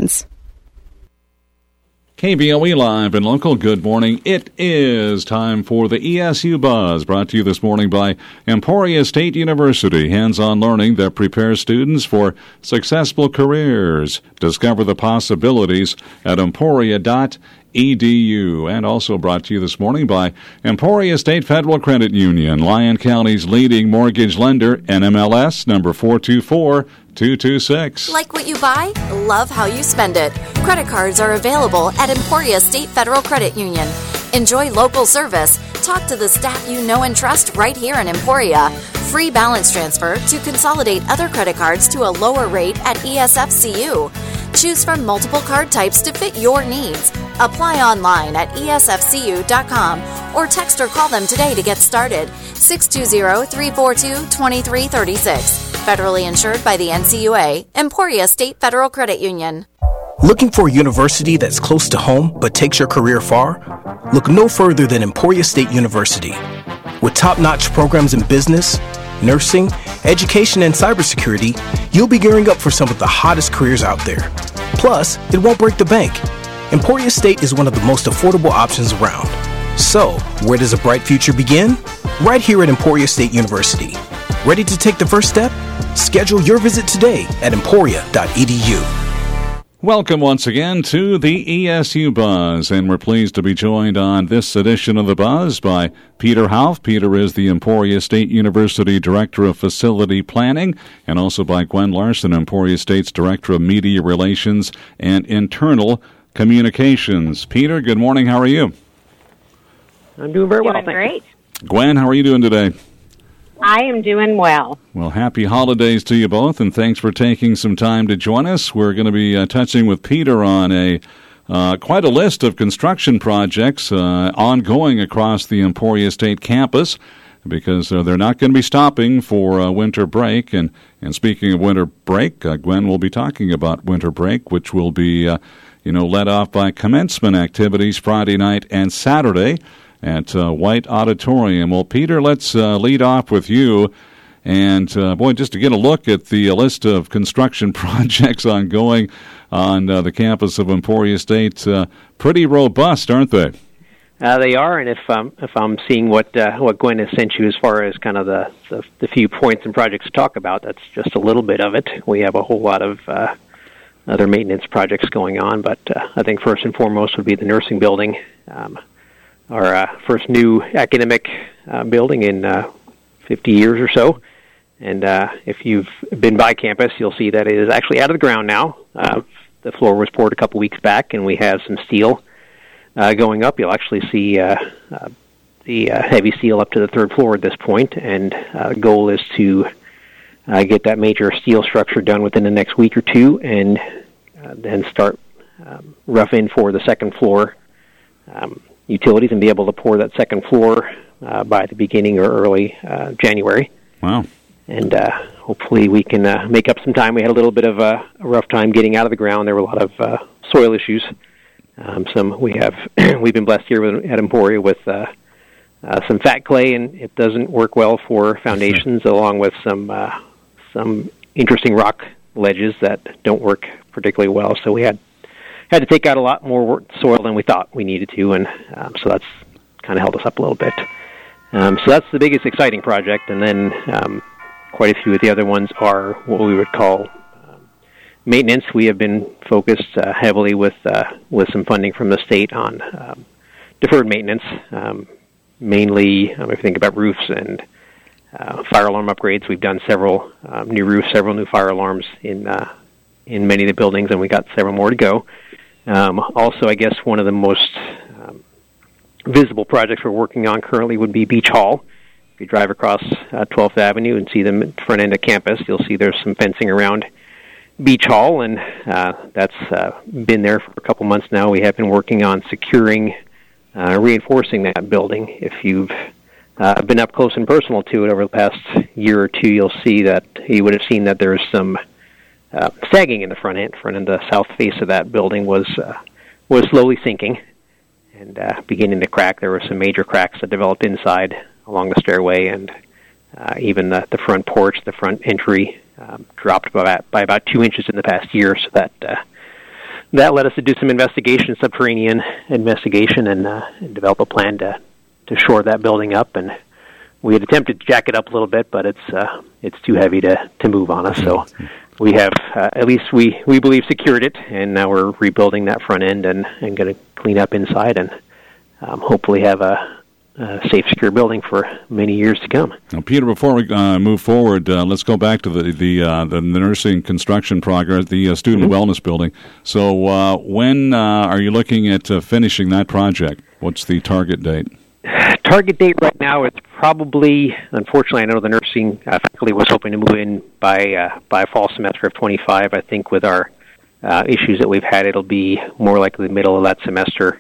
restrictions. KBOE Live and Local, good morning. It is time for the ESU Buzz, brought to you this morning by Emporia State University, hands-on learning that prepares students for successful careers. Discover the possibilities at emporia.edu. And also brought to you this morning by Emporia State Federal Credit Union, Lyon County's leading mortgage lender, NMLS number 424226. Like what you buy? Love how you spend it. Credit cards are available at Emporia State Federal Credit Union. Enjoy local service. Talk to the staff you know and trust right here in Emporia. Free balance transfer to consolidate other credit cards to a lower rate at ESFCU. Choose from multiple card types to fit your needs. Apply online at esfcu.com or text or call them today to get started. 620-342-2336. Federally insured by the NCUA. Emporia State Federal Credit Union. Looking for a university that's close to home but takes your career far? Look no further than Emporia State University. With top-notch programs in business, nursing, education, and cybersecurity, you'll be gearing up for some of the hottest careers out there. Plus, it won't break the bank. Emporia State is one of the most affordable options around. So, where does a bright future begin? Right here at Emporia State University. Ready to take the first step? Schedule your visit today at emporia.edu. Welcome once again to the ESU Buzz, and we're pleased to be joined on this edition of the Buzz by Peter Hauff. Peter is the Emporia State University Director of Facility Planning, and also by Gwen Larson, Emporia State's Director of Media Relations and Internal Communications. Peter, good morning. How are you? I'm doing very well, thanks. Great. Gwen, how are you doing today? I am doing well. Well, happy holidays to you both, and thanks for taking some time to join us. We're going to be touching with Peter on quite a list of construction projects ongoing across the Emporia State campus, because they're not going to be stopping for winter break. And speaking of winter break, Gwen will be talking about winter break, which will be led off by commencement activities Friday night and Saturday at White Auditorium. Well, Peter, let's lead off with you. And, just to get a look at the list of construction projects ongoing on the campus of Emporia State, pretty robust, aren't they? They are, and if I'm seeing what Gwen has sent you as far as kind of the few points and projects to talk about, that's just a little bit of it. We have a whole lot of other maintenance projects going on, but I think first and foremost would be the nursing building. Our first new academic building in 50 years or so. And if you've been by campus, you'll see that it is actually out of the ground now. The floor was poured a couple weeks back, and we have some steel going up. You'll actually see the heavy steel up to the third floor at this point, and the goal is to get that major steel structure done within the next week or two, and then start roughing for the second floor utilities and be able to pour that second floor by the beginning or early January. Wow. And hopefully we can make up some time. We had a little bit of a rough time getting out of the ground. There were a lot of soil issues. We've been blessed here at Emporia with some fat clay, and it doesn't work well for foundations, along with some interesting rock ledges that don't work particularly well. So we had to take out a lot more soil than we thought we needed to, and so that's kind of held us up a little bit. So that's the biggest exciting project, and then quite a few of the other ones are what we would call maintenance. We have been focused heavily with some funding from the state on deferred maintenance, mainly if you think about roofs and fire alarm upgrades. We've done several new roofs, several new fire alarms in many of the buildings, and we got several more to go. Also, I guess one of the most visible projects we're working on currently would be Beach Hall. If you drive across 12th Avenue and see them at the front end of campus, you'll see there's some fencing around Beach Hall, and that's been there for a couple months now. We have been working on securing, reinforcing that building. If you've been up close and personal to it over the past year or two, you would have seen that there's some sagging in the front end. The south face of that building was slowly sinking and beginning to crack. There were some major cracks that developed inside along the stairway, and even the front porch, the front entry, dropped by about 2 inches in the past year. So that led us to do some subterranean investigation, and develop a plan to shore that building up. And we had attempted to jack it up a little bit, but it's too heavy to move on us. So we have, at least we believe, secured it, and now we're rebuilding that front end and going to clean up inside and hopefully have a safe, secure building for many years to come. Now, Peter, before we move forward, let's go back to the nursing construction progress, the student wellness building. So when are you looking at finishing that project? What's the target date? Target date right now is probably, unfortunately, I know the nursing faculty was hoping to move in by fall semester of 25. I think with our issues that we've had, it'll be more likely the middle of that semester,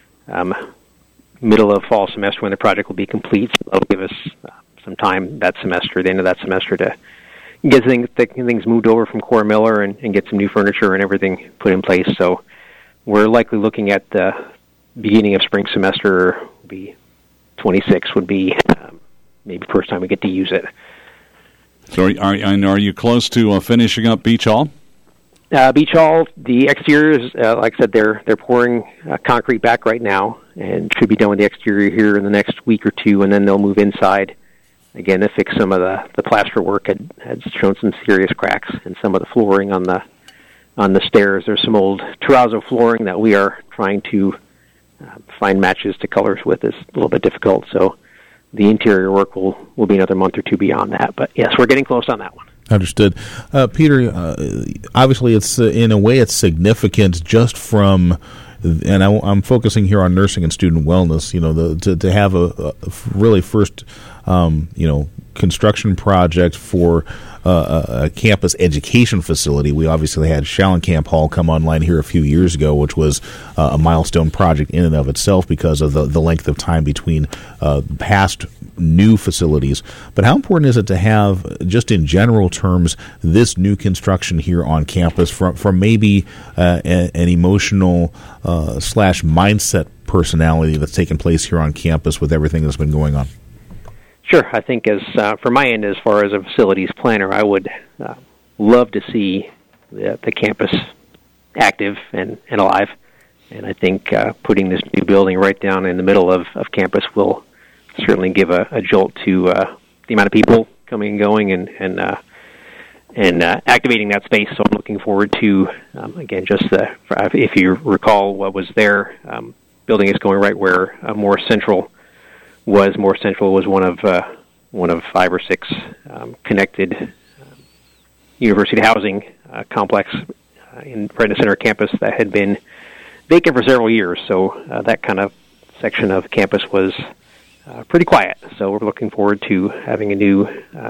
middle of fall semester when the project will be complete. So that'll give us some time that semester, the end of that semester, to get things moved over from Cora Miller and get some new furniture and everything put in place. So we're likely looking at the beginning of spring semester. Be 26 would be maybe first time we get to use it. So are you close to finishing up Beach Hall? Beach Hall, the exterior is, like I said, they're pouring concrete back right now, and should be done with the exterior here in the next week or two, and then they'll move inside again to fix some of the plaster work had shown some serious cracks, and some of the flooring on the stairs. There's some old terrazzo flooring that we are trying to find matches to colors with. Is a little bit difficult, so the interior work will be another month or two beyond that. But yes, we're getting close on that one. Understood. Peter, obviously it's in a way it's significant just from, and I'm focusing here on nursing and student wellness, to have a really first, construction project for a campus education facility. We obviously had Schallenkamp Hall come online here a few years ago, which was a milestone project in and of itself because of the length of time between past new facilities. But how important is it to have, just in general terms, this new construction here on campus from maybe an emotional / mindset personality that's taken place here on campus with everything that's been going on? Sure. I think from my end, as far as a facilities planner, I would love to see the campus active and alive. And I think putting this new building right down in the middle of campus will certainly give a jolt to the amount of people coming and going and activating that space. So I'm looking forward to, again, just if you recall what was there, building is going right where Morris Central was. Morris Central was one of 5 or 6 connected university housing complex right in the center of campus that had been vacant for several years. So that kind of section of campus was pretty quiet. So we're looking forward to having a new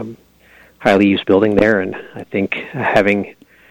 highly used building there, and I think having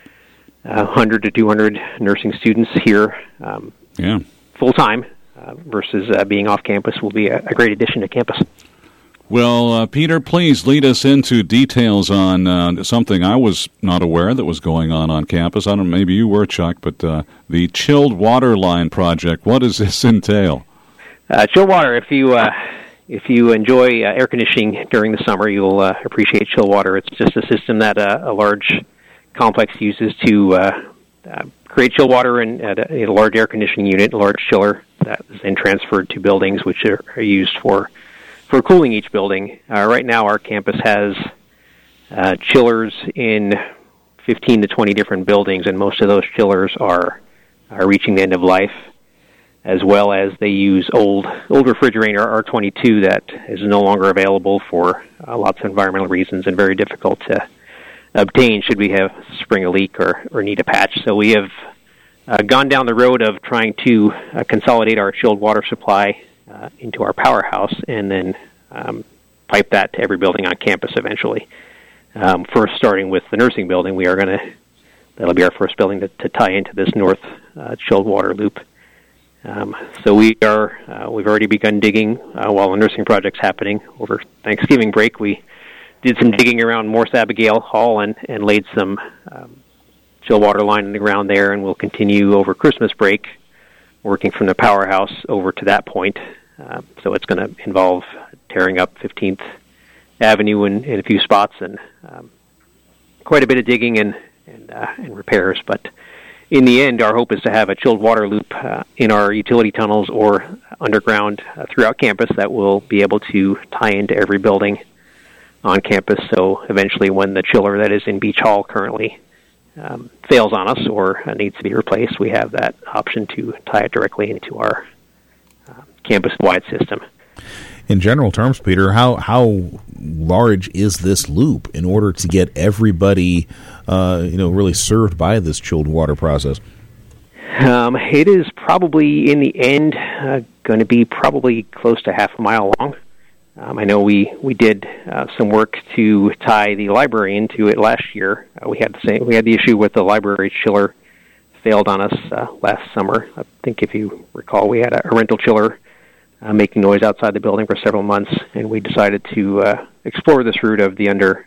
100 to 200 nursing students here full time versus being off campus will be a great addition to campus. Well, Peter, please lead us into details on something I was not aware that was going on campus. I don't know, maybe you were, Chuck, but the chilled water line project. What does this entail? Chilled water, if you enjoy air conditioning during the summer, you'll appreciate chill water. It's just a system that a large complex uses to create chill water in a large air conditioning unit, a large chiller that is then transferred to buildings which are used for cooling each building. Right now our campus has chillers in 15 to 20 different buildings, and most of those chillers are reaching the end of life, as well as they use old refrigerator R22 that is no longer available for lots of environmental reasons and very difficult to obtain should we have spring a leak or need a patch. So we have gone down the road of trying to consolidate our chilled water supply into our powerhouse and then pipe that to every building on campus eventually. First, starting with the nursing building, that'll be our first building to tie into this north chilled water loop. So we've already begun digging while the nursing project's happening. Over Thanksgiving break, we did some digging around Morse Abigail Hall and laid some chill water line in the ground there, and we'll continue over Christmas break working from the powerhouse over to that point. So it's going to involve tearing up 15th Avenue in a few spots and quite a bit of digging and repairs. But in the end, our hope is to have a chilled water loop in our utility tunnels or underground throughout campus that will be able to tie into every building on campus. So eventually when the chiller that is in Beach Hall currently fails on us or needs to be replaced, we have that option to tie it directly into our campus-wide system. In general terms, Peter, how large is this loop in order to get everybody, really served by this chilled water process? It is probably, in the end, going to be probably close to half a mile long. I know we did some work to tie the library into it last year. We had the issue with the library chiller failed on us last summer. I think if you recall, we had a rental chiller making noise outside the building for several months, and we decided to explore this route of the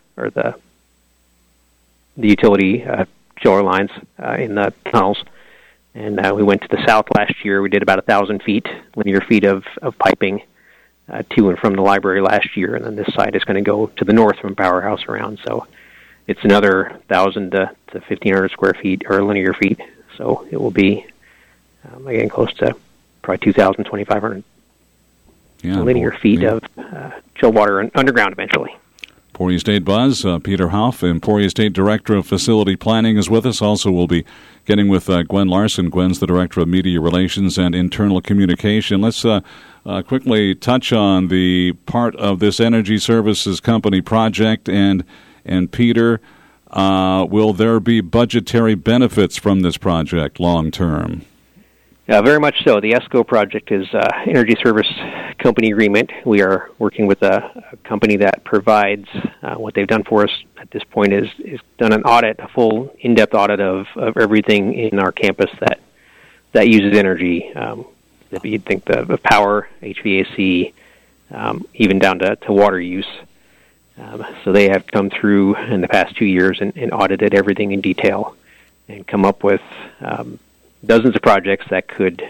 utility chiller lines in the tunnels. And we went to the south last year. We did about 1,000 linear feet of piping to and from the library last year, and then this side is going to go to the north from Powerhouse around. So it's another 1,000 to 1,500 square feet or linear feet. So it will be again close to probably 2,000, 2,500 linear feet of chilled water underground eventually. Emporia State Buzz, Peter Hoff, Emporia State Director of Facility Planning, is with us. Also, we'll be getting with Gwen Larson. Gwen's the Director of Media Relations and Internal Communication. Let's quickly touch on the part of this energy services company project. And Peter, will there be budgetary benefits from this project long term? Very much so. The ESCO project is energy service company agreement. We are working with a company that provides what they've done for us at this point is done an audit, a full in-depth audit of everything in our campus that uses energy. You'd think the power, HVAC, even down to water use. So they have come through in the past 2 years and audited everything in detail and come up with dozens of projects that could,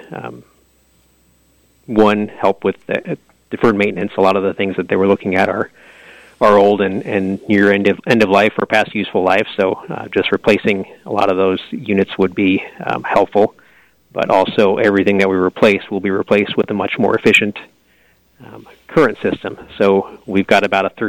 help with deferred maintenance. A lot of the things that they were looking at are old and near end of life or past useful life. So just replacing a lot of those units would be helpful. But also everything that we replace will be replaced with a much more efficient current system. So we've got about a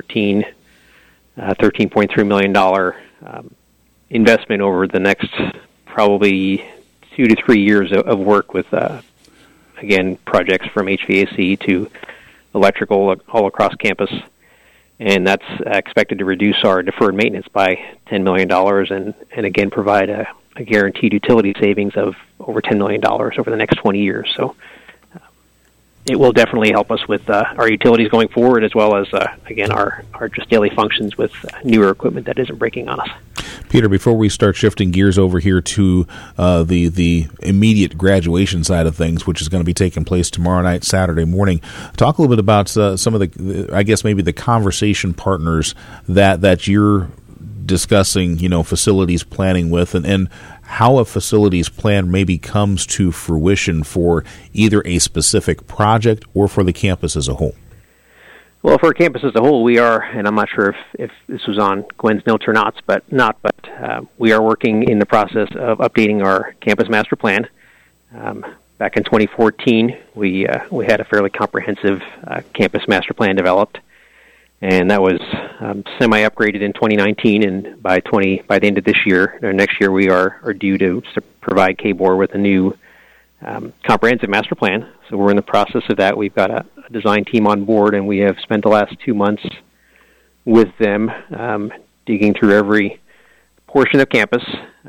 $13.3 million investment over the next probably 2 to 3 years of work with, again, projects from HVAC to electrical all across campus. And that's expected to reduce our deferred maintenance by $10 million and again, provide a guaranteed utility savings of over $10 million over the next 20 years. So it will definitely help us with our utilities going forward, as well as, again, our just daily functions with newer equipment that isn't breaking on us. Peter, before we start shifting gears over here to the immediate graduation side of things, which is going to be taking place tomorrow night, Saturday morning, talk a little bit about some of the, I guess, maybe the conversation partners that you're discussing, facilities planning with, and how a facilities plan maybe comes to fruition for either a specific project or for the campus as a whole. Well, for campus as a whole, we are, and I'm not sure if this was on Gwen's notes or not, but we are working in the process of updating our campus master plan. Back in 2014, we had a fairly comprehensive campus master plan developed, and that was semi-upgraded in 2019. And by the end of this year or next year, we are due to provide KBOR with a new comprehensive master plan. So we're in the process of that. We've got a design team on board, and we have spent the last 2 months with them digging through every portion of campus,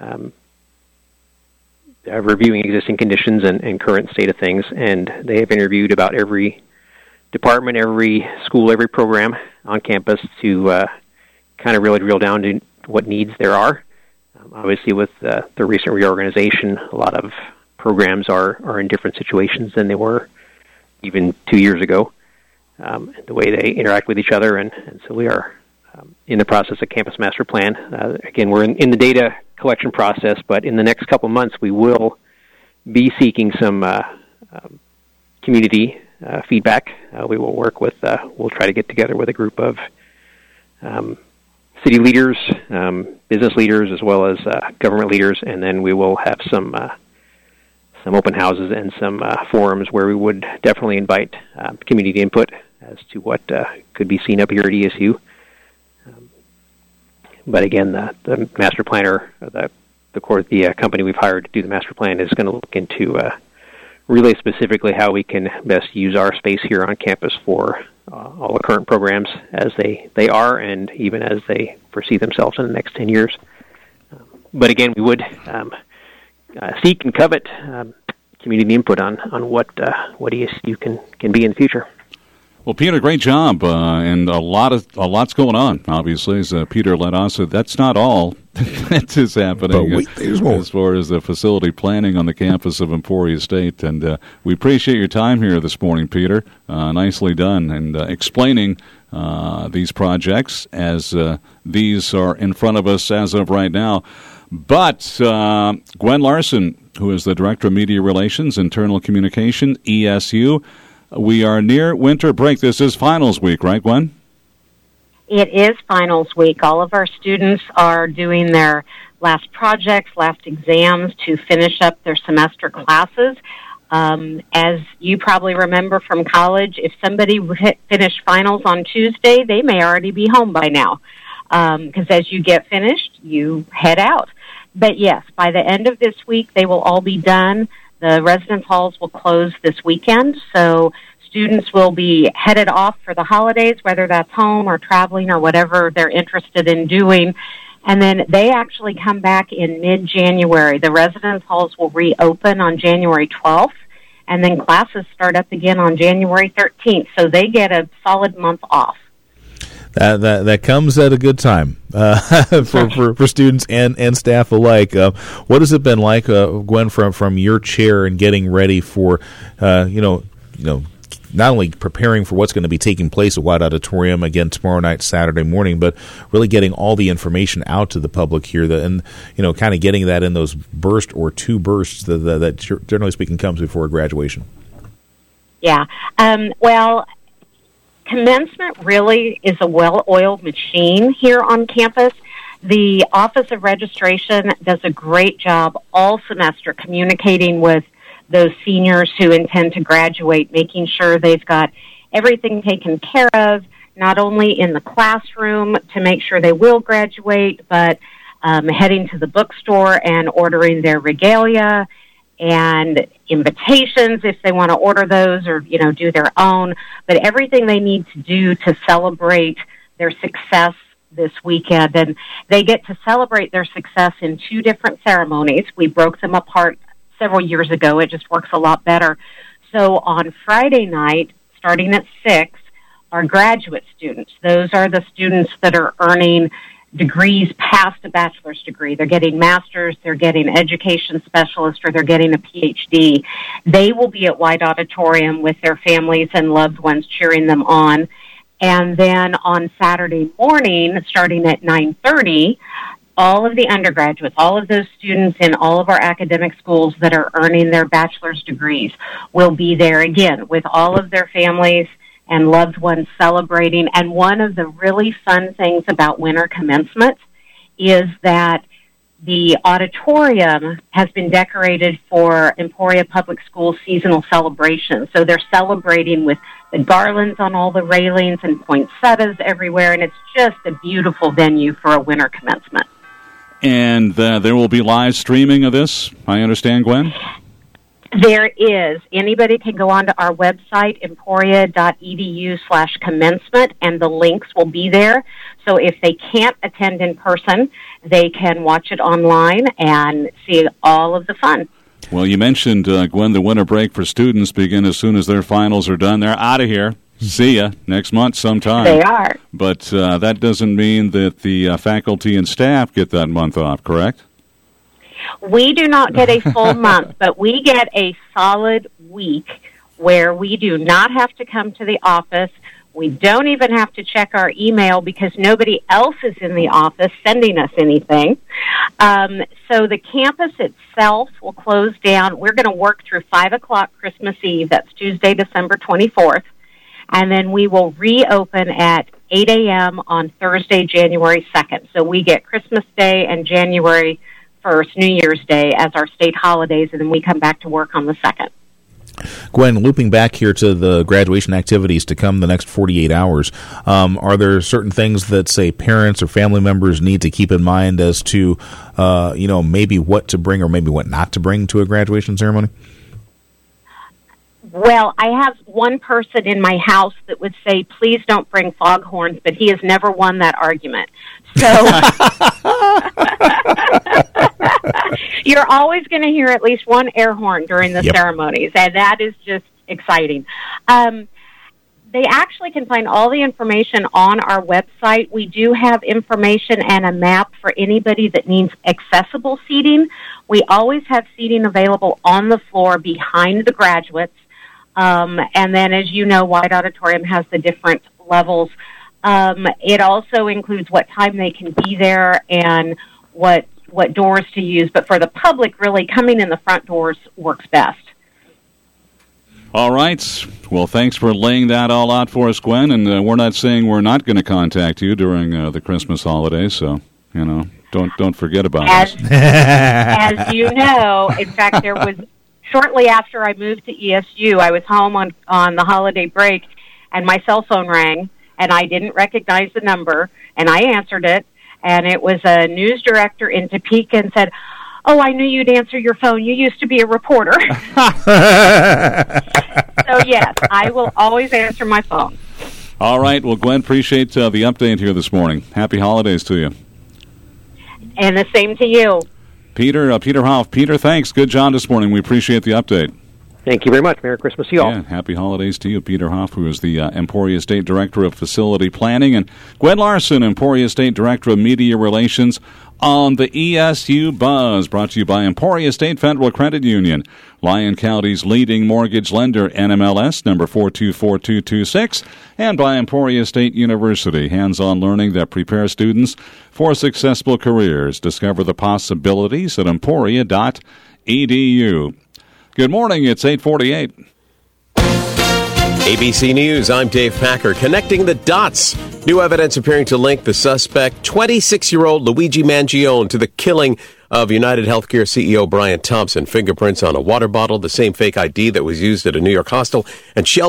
reviewing existing conditions and current state of things. And they have interviewed about every department, every school, every program on campus to kind of really drill down to what needs there are. Obviously, with the recent reorganization, a lot of programs are in different situations than they were even 2 years ago, the way they interact with each other. And so we are in the process of campus master plan. Again, we're in the data collection process, but in the next couple of months, we will be seeking some community feedback. We will work with, we'll try to get together with a group of city leaders, business leaders, as well as government leaders, and then we will have some open houses and some forums where we would definitely invite community input as to what could be seen up here at ESU. But again, the master planner, the company we've hired to do the master plan, is going to look into really specifically how we can best use our space here on campus for all the current programs as they are, and even as they foresee themselves in the next 10 years. But again, we would seek and covet community input on what ESU can be in the future. Well, Peter, great job, and a lot's going on. Obviously, as Peter let us, that's not all that is happening. But wait, there's more. As far as the facility planning on the campus of Emporia State, and we appreciate your time here this morning, Peter. Nicely done, and explaining these projects as these are in front of us as of right now. But Gwen Larson, who is the Director of Media Relations, Internal Communication, ESU. We are near winter break. This is finals week, right, Gwen? It is finals week. All of our students are doing their last projects, last exams to finish up their semester classes. As you probably remember from college, if somebody finished finals on Tuesday, they may already be home by now. Because as you get finished, you head out. But yes, by the end of this week, they will all be done. The residence halls will close this weekend, so students will be headed off for the holidays, whether that's home or traveling or whatever they're interested in doing. And then they actually come back in mid-January. The residence halls will reopen on January 12th, and then classes start up again on January 13th, so they get a solid month off. That comes at a good time for students and staff alike. What has it been like, Gwen, from your chair and getting ready for not only preparing for what's going to be taking place at White Auditorium again tomorrow night, Saturday morning, but really getting all the information out to the public here, and kind of getting that in those two bursts that generally speaking comes before graduation. Yeah. Well, commencement really is a well-oiled machine here on campus. The Office of Registration does a great job all semester communicating with those seniors who intend to graduate, making sure they've got everything taken care of, not only in the classroom to make sure they will graduate, but heading to the bookstore and ordering their regalia and invitations if they want to order those or, do their own, but everything they need to do to celebrate their success this weekend. And they get to celebrate their success in two different ceremonies. We broke them apart several years ago. It just works a lot better. So on Friday night, starting at 6, are graduate students. Those are the students that are earning degrees past a bachelor's degree. They're getting master's, they're getting education specialist, or they're getting a PhD. They will be at White Auditorium with their families and loved ones cheering them on. And then on Saturday morning, starting at 9:30, all of the undergraduates, all of those students in all of our academic schools that are earning their bachelor's degrees will be there again with all of their families and loved ones celebrating. And one of the really fun things about winter commencement is that the auditorium has been decorated for Emporia Public Schools seasonal celebration. So they're celebrating with the garlands on all the railings and poinsettias everywhere, and it's just a beautiful venue for a winter commencement. And there will be live streaming of this, I understand, Gwen? There is. Anybody can go onto our website, emporia.edu/commencement, and the links will be there. So if they can't attend in person, they can watch it online and see all of the fun. Well, you mentioned, Gwen, the winter break for students begin as soon as their finals are done. They're out of here. See ya next month sometime. They are. But that doesn't mean that the faculty and staff get that month off, correct? We do not get a full month, but we get a solid week where we do not have to come to the office. We don't even have to check our email because nobody else is in the office sending us anything. So the campus itself will close down. We're going to work through 5 o'clock Christmas Eve. That's Tuesday, December 24th. And then we will reopen at 8 a.m. on Thursday, January 2nd. So we get Christmas Day and January 1st, New Year's Day, as our state holidays, and then we come back to work on the 2nd. Gwen, looping back here to the graduation activities to come the next 48 hours, are there certain things that, say, parents or family members need to keep in mind as to, maybe what to bring or maybe what not to bring to a graduation ceremony? Well, I have one person in my house that would say, please don't bring foghorns, but he has never won that argument. So you're always going to hear at least one air horn during the ceremonies, and that is just exciting. They actually can find all the information on our website. We do have information and a map for anybody that needs accessible seating. We always have seating available on the floor behind the graduates. And then, as you know, White Auditorium has the different levels. It also includes what time they can be there and what doors to use. But for the public, really, coming in the front doors works best. All right. Well, thanks for laying that all out for us, Gwen. And we're not saying we're not going to contact you during the Christmas holidays, so, don't forget about us. As you know, in fact, there was... Shortly after I moved to ESU, I was home on the holiday break, and my cell phone rang, and I didn't recognize the number, and I answered it, and it was a news director in Topeka, and said, "Oh, I knew you'd answer your phone. You used to be a reporter." So, yes, I will always answer my phone. All right. Well, Gwen, appreciate the update here this morning. Happy holidays to you. And the same to you. Peter Hoff. Peter, thanks. Good job this morning. We appreciate the update. Thank you very much. Merry Christmas to you all. Yeah, happy holidays to you. Peter Hoff, who is the Emporia State Director of Facility Planning, and Gwen Larson, Emporia State Director of Media Relations, on the ESU Buzz, brought to you by Emporia State Federal Credit Union, Lyon County's leading mortgage lender, NMLS number 424226, and by Emporia State University, hands-on learning that prepares students for successful careers. Discover the possibilities at emporia.edu. Good morning, it's 8:48. ABC News, I'm Dave Packer. Connecting the dots. New evidence appearing to link the suspect, 26-year-old Luigi Mangione, to the killing of United Healthcare CEO Brian Thompson. Fingerprints on a water bottle, the same fake ID that was used at a New York hostel, and Shell